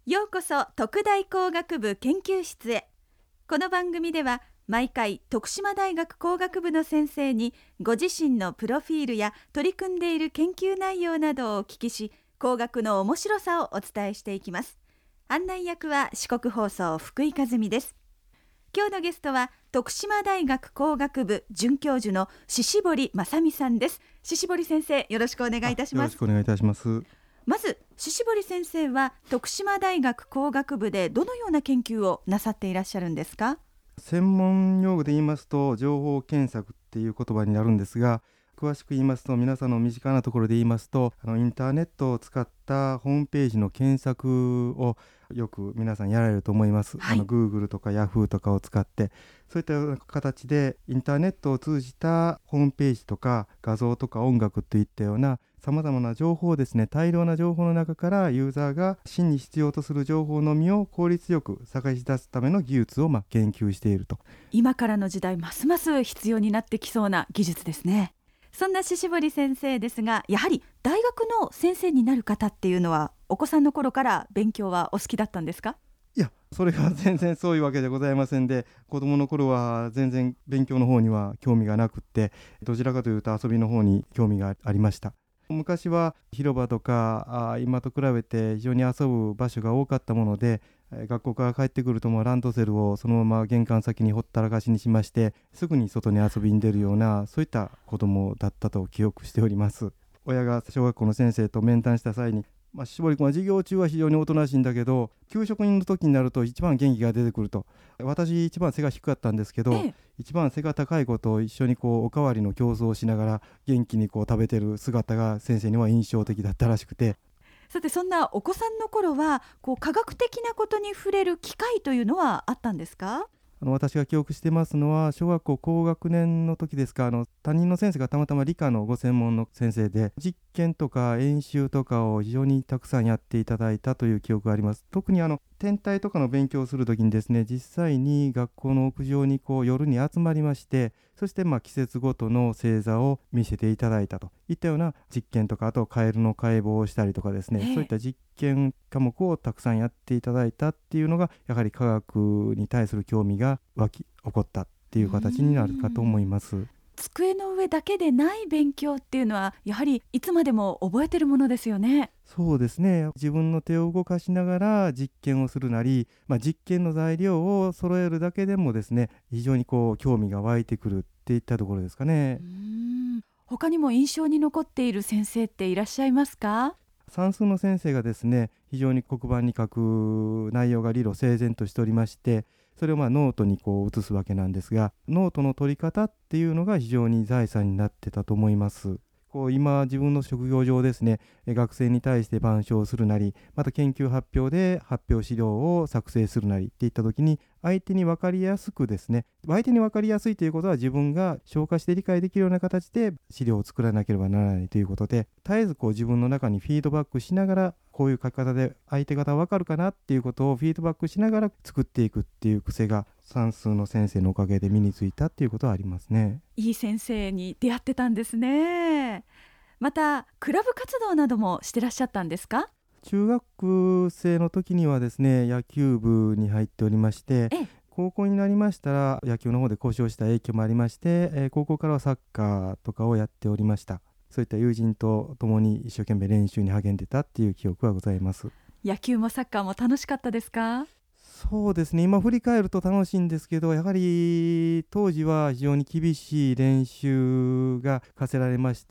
ようこそ徳大工学部研究室へ。この番組では毎回徳島大学工学部の先生にご自身のプロフィールや取り組んでいる研究内容などをお聞きし、工学の面白さをお伝えしていきます。案内役は四国放送福井和美です。今日のゲストは徳島大学工学部准教授の宍堀正美さんです。宍堀先生、よろしくお願いいたします。 よろしくお願いいたします。 まず宍堀先生は徳島大学工学部でどのような研究をなさっていらっしゃるんですか？ 専門用語で言いますと情報検索っていう言葉になるんですが、詳しく言いますと、皆さんの身近なところで言いますと、インターネットを使ったホームページの検索をよく皆さんやられると思います。 はい、 Google とか Yahoo とかを使って、そういったような形でインターネットを通じたホームページとか画像とか音楽といったようなさまざまな情報をですね、大量な情報の中からユーザーが真に必要とする情報のみを効率よく探し出すための技術を研究していると。 今からの時代ますます必要になってきそうな技術ですね。そんな宍堀先生ですが、やはり大学の先生になる方っていうのはお子さんの頃から勉強はお好きだったんですか？ いや、それが全然そういうわけでございませんで、子供の頃は全然勉強の方には興味がなくって、どちらかというと遊びの方に興味がありました。昔は広場とか今と比べて非常に遊ぶ場所が多かったもので、学校から帰ってくるともうランドセルをそのまま玄関先にほったらかしにしまして、すぐに外に遊びに出るような、そういった子供だったと記憶しております。親が小学校の先生と面談した際に、宍堀君は授業中は非常におとなしいんだけど、給食の時になると一番元気が出てくると。私一番背が低かったんですけど、一番背が高い子と一緒におかわりの競争をしながら元気に食べてる姿が先生には印象的だったらしくて。 さて、そんなお子さんの頃は科学的なことに触れる機会というのはあったんですか？ 私が記憶してますのは小学校高学年の時ですか。担任の先生がたまたま理科のご専門の先生で、実験とか演習とかを非常にたくさんやっていただいたという記憶があります。特に天体とかの勉強をする時にですね、実際に学校の屋上に夜に集まりまして、そして季節ごとの星座を見せていただいたといったような実験とか、あとカエルの解剖をしたりとかですね、そういった実験科目をたくさんやっていただいたっていうのが、やはり科学に対する興味が湧き起こったっていう形になるかと思います。 机の上だけでない勉強っていうのはやはりいつまでも覚えてるものですよね。 そうですね。自分の手を動かしながら実験をするなり、実験の材料を揃えるだけでもですね、非常に興味が湧いてくるっていったところですかね。 他にも印象に残っている先生っていらっしゃいますか？ 算数の先生がですね、非常に黒板に書く内容が理路整然としておりまして、それをノートに写すわけなんですが、ノートの取り方っていうのが非常に財産になってたと思います。今自分の職業上ですね、学生に対して板書をするなり、また研究発表で発表資料を作成するなりっていった時に、相手に分かりやすくですね、相手に分かりやすいということは自分が消化して理解できるような形で資料を作らなければならないということで、絶えず自分の中にフィードバックしながら、こういう書き方で相手方分かるかなっていうことをフィードバックしながら作っていくっていう癖が算数の先生のおかげで身についたっていうことはありますね。 いい先生に出会ってたんですね。またクラブ活動などもしてらっしゃったんですか？ 中学生の時にはですね、野球部に入っておりまして、高校になりましたら野球の方で故障した影響もありまして、高校からはサッカーとかをやっておりました。そういった友人と共に一生懸命練習に励んでたっていう記憶はございます。 野球もサッカーも楽しかったですか？ そうですね、今振り返ると楽しいんですけど、やはり当時は非常に厳しい練習が課せられまして、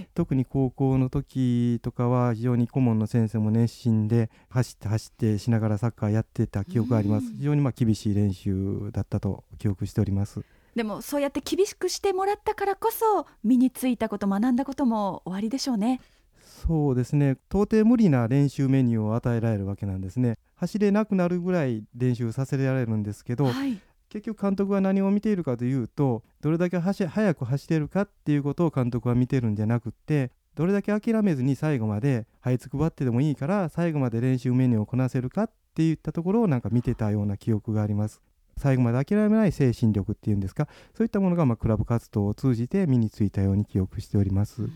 特に高校の時とかは非常に顧問の先生も熱心で走ってしながらサッカーやってた記憶があります。非常に厳しい練習だったと記憶しております。 でもそうやって厳しくしてもらったからこそ身についたこと、学んだこともおありでしょうね。 そうですね、到底無理な練習メニューを与えられるわけなんですね。走れなくなるぐらい練習させられるんですけど、結局監督は何を見ているかというと、どれだけ速く走れるかっていうことを監督は見てるんじゃなくって、どれだけ這めずに最後まで這いつくばってでもいいから最後まで練習メニューをこなせるかっていったところを見てたような記憶があります。最後まで諦めない精神力っていうんですか、そういったものがクラブ活動を通じて身についたように記憶しております。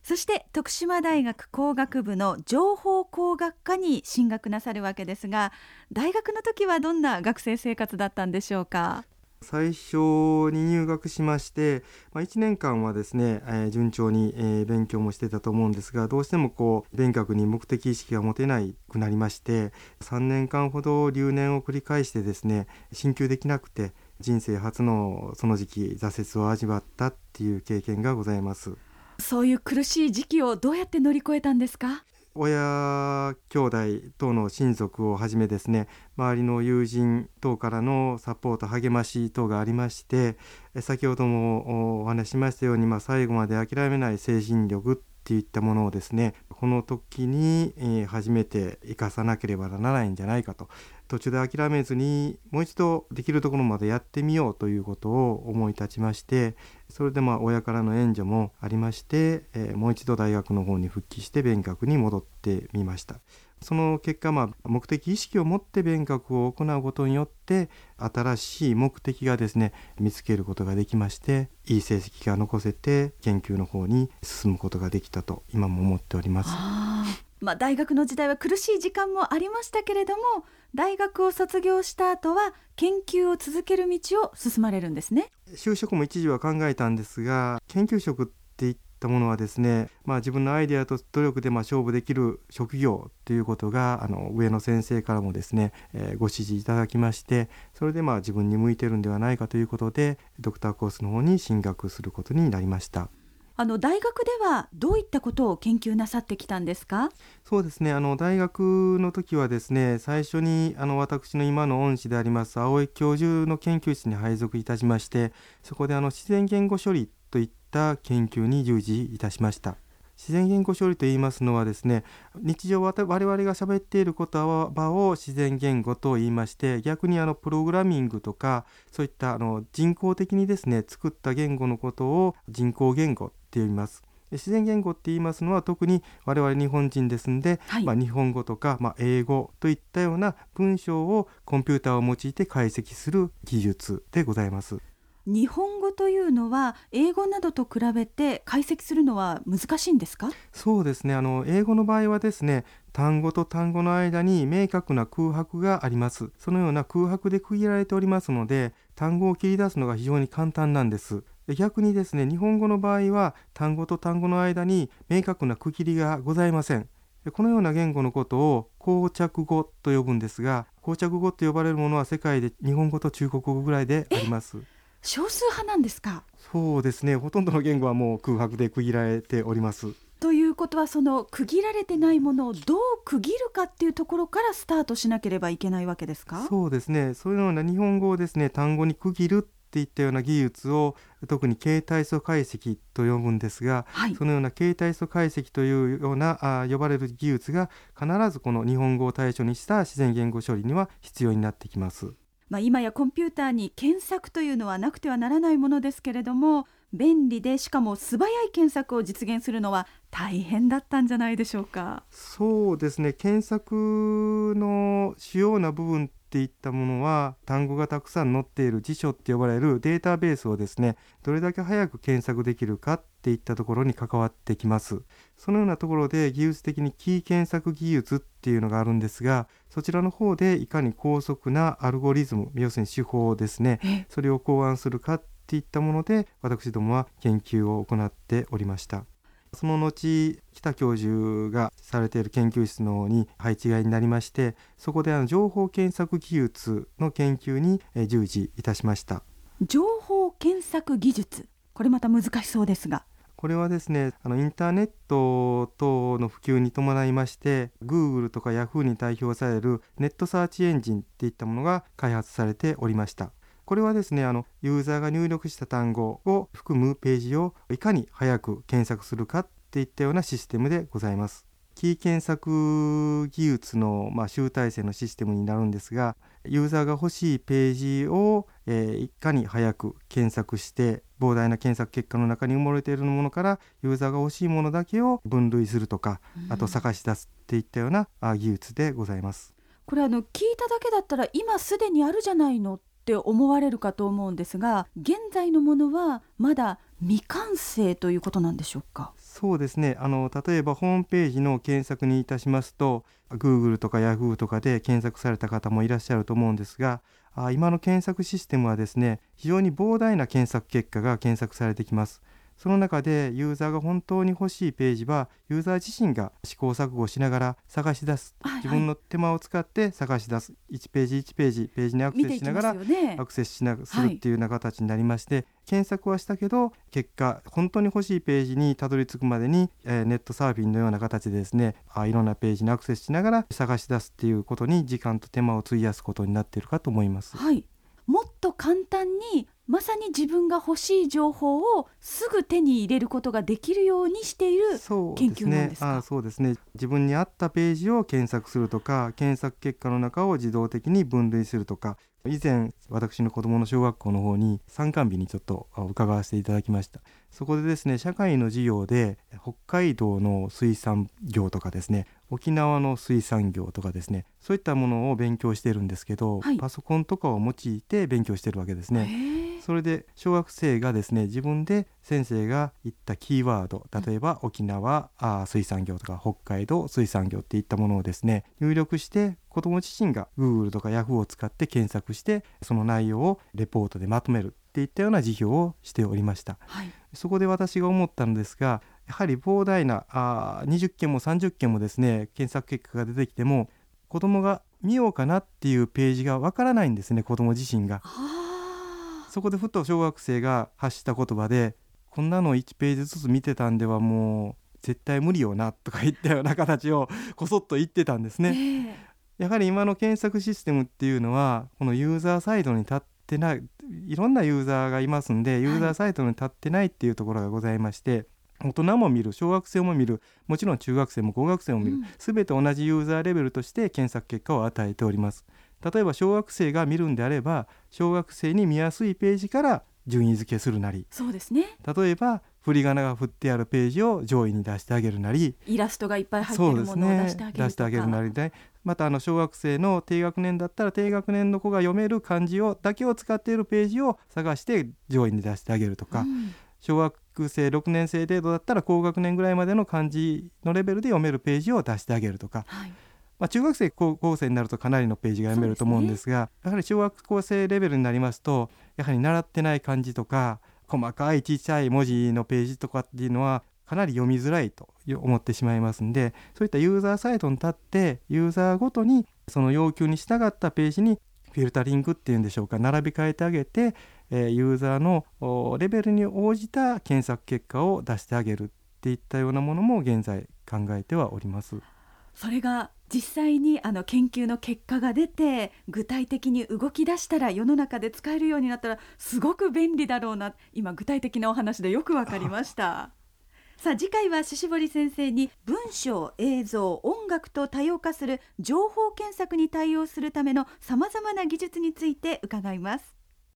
そして徳島大学工学部の情報工学科に進学なさるわけですが、大学の時はどんな学生生活だったんでしょうか？ 最初に入学しまして、1年間はですね、順調に、勉強もしてたと思うんですが、どうしても勉学に目的意識が持てなくなりまして、3年間ほど留年を繰り返してですね、進級できなくて人生初のその時期挫折を味わったっていう経験がございます。 そういう苦しい時期をどうやって乗り越えたんですか？ 親兄弟等の親族をはじめですね、周りの友人等からのサポート励まし等がありまして、先ほどもお話ししましたように、最後まで諦めない精神力っていったものをですね、この時に、初めて生かさなければならないんじゃないかと、途中で諦めずにもう一度できるところまでやってみようということを思い立ちまして、それで親からの援助もありまして、もう一度大学の方に復帰して勉学に戻ってみました。その結果、目的意識を持って勉学を行うことによって新しい目的がですね見つけることができまして、いい成績が残せて研究の方に進むことができたと今も思っております。 大学の時代は苦しい時間もありましたけれども、大学を卒業した後は研究を続ける道を進まれるんですね。 就職も一時は考えたんですが、研究職っていったものはですね、自分のアイデアと努力で勝負できる職業ということが上の先生からもですね、ご指示いただきまして、それで自分に向いてるんではないかということでドクターコースの方に進学することになりました。 大学ではどういったことを研究なさってきたんですか？ そうですね、大学の時はですね、最初に私の今の恩師であります青井教授の研究室に配属いたしまして、そこで自然言語処理といった研究に従事いたしました。自然言語処理といいますのはですね、日常我々が喋っている言葉を自然言語と言いまして、逆にプログラミングとかそういった人工的にですね作った言語のことを人工言語って言います。自然言語って言いますのは特に我々日本人ですので、日本語とか、英語といったような文章をコンピューターを用いて解析する技術でございます。 日本語というのは英語などと比べて解析するのは難しいんですか？ そうですね、英語の場合はですね、単語と単語の間に明確な空白があります。そのような空白で区切られておりますので、単語を切り出すのが非常に簡単なんです。逆にですね、日本語の場合は単語と単語の間に明確な区切りがございません。このような言語のことを膠着語と呼ぶんですが、膠着語と呼ばれるものは世界で日本語と中国語ぐらいであります。 少数派なんですか？ そうですね、ほとんどの言語はもう空白で区切られております。 ということは、その区切られてないものをどう区切るかっていうところからスタートしなければいけないわけですか？ そうですね、そういうような日本語をですね単語に区切るっていったような技術を特に形態素解析と呼ぶんですが、そのような形態素解析というような呼ばれる技術が必ずこの日本語を対象にした自然言語処理には必要になってきます。 今やコンピューターに検索というのはなくてはならないものですけれども、便利でしかも素早い検索を実現するのは大変だったんじゃないでしょうか？ そうですね、検索の主要な部分っていったものは単語がたくさん載っている辞書って呼ばれるデータベースをですねどれだけ早く検索できるかっていったところに関わってきます。そのようなところで技術的にキー検索技術っていうのがあるんですが、そちらの方でいかに高速なアルゴリズム、要するに手法ですね、それを考案するかっていったもので私どもは研究を行っておりました。その後北教授がされている研究室の方に配置換えになりまして、そこで情報検索技術の研究に従事いたしました。 情報検索技術、これまた難しそうですが、 これはですねインターネット等の普及に伴いまして Google とか Yahoo に代表されるネットサーチエンジンっていったものが開発されておりました。これはですねユーザーが入力した単語を含むページをいかに早く検索するかっていったようなシステムでございます。キー検索技術の、集大成のシステムになるんですが、ユーザーが欲しいページを、いかに早く検索して膨大な検索結果の中に埋もれているものからユーザーが欲しいものだけを分類するとか、あと探し出すっていったような技術でございます。 これ聞いただけだったら今すでにあるじゃないのって思われるかと思うんですが、現在のものはまだ未完成ということなんでしょうか？ そうですね、例えばホームページの検索にいたしますと Google とか Yahoo とかで検索された方もいらっしゃると思うんですが、今の検索システムはですね、非常に膨大な検索結果が検索されてきます。その中でユーザーが本当に欲しいページはユーザー自身が試行錯誤しながら探し出す、自分の手間を使って探し出す、1ページ1ページにアクセスしながらアクセスするっていうような形になりまして、検索はしたけど結果本当に欲しいページにたどり着くまでに、ネットサーフィンのような形でですね、いろんなページにアクセスしながら探し出すっていうことに時間と手間を費やすことになっているかと思います。 はい、もっと簡単にまさに自分が欲しい情報をすぐ手に入れることができるようにしている研究なんですか？ そうですね。自分に合ったページを検索するとか、検索結果の中を自動的に分類するとか、以前私の子どもの小学校の方に参観日にちょっと伺わせていただきました。そこでですね、社会の授業で北海道の水産業とかですね、沖縄の水産業とかですね、そういったものを勉強してるんですけど、パソコンとかを用いて勉強してるわけですね。それで小学生がですね、自分で先生が言ったキーワード、例えば沖縄水産業とか北海道水産業っていったものをですね、入力して子ども自身が Google とか Yahoo を使って検索してその内容をレポートでまとめるっていったような授業をしておりました。そこで私が思ったのですが、やはり膨大な20件も30件もですね、検索結果が出てきても子どもが見ようかなっていうページがわからないんですね、子ども自身が。そこでふと小学生が発した言葉で、こんなの1ページずつ見てたんではもう絶対無理よなとか言ったような形をこそっと言ってたんですね。やはり今の検索システムっていうのはこのユーザーサイドに立ってない、いろんなユーザーがいますんで、ユーザーサイドに立ってないっていうところがございまして、大人も見る、小学生も見る、もちろん中学生も高学生も見る、すべて同じユーザーレベルとして検索結果を与えております。例えば小学生が見るんであれば、小学生に見やすいページから順位付けするなり、 そうですね、 例えば振り仮名が振ってあるページを上位に出してあげるなり、 イラストがいっぱい入っているものを出してあげるとか、 出してあげるなりで、また小学生の低学年だったら低学年の子が読める漢字だけを使っているページを探して上位に出してあげるとか、小学生6年生程度だったら高学年ぐらいまでの漢字のレベルで読めるページを出してあげるとか、中学生高校生になるとかなりのページが読めると思うんですが、やはり小学校生レベルになりますと、やはり習ってない漢字とか細かい小さい文字のページとかっていうのはかなり読みづらいと思ってしまいますんで、そういったユーザーサイトに立ってユーザーごとにその要求に従ったページにフィルタリングっていうんでしょうか、並び替えてあげて、ユーザーのレベルに応じた検索結果を出してあげるっていったようなものも現在考えてはおります。 それが実際に研究の結果が出て具体的に動き出したら、世の中で使えるようになったらすごく便利だろうな、今具体的なお話でよくわかりましたさあ次回は獅子堀先生に文章、映像、音楽と多様化する情報検索に対応するためのさまざまな技術について伺います。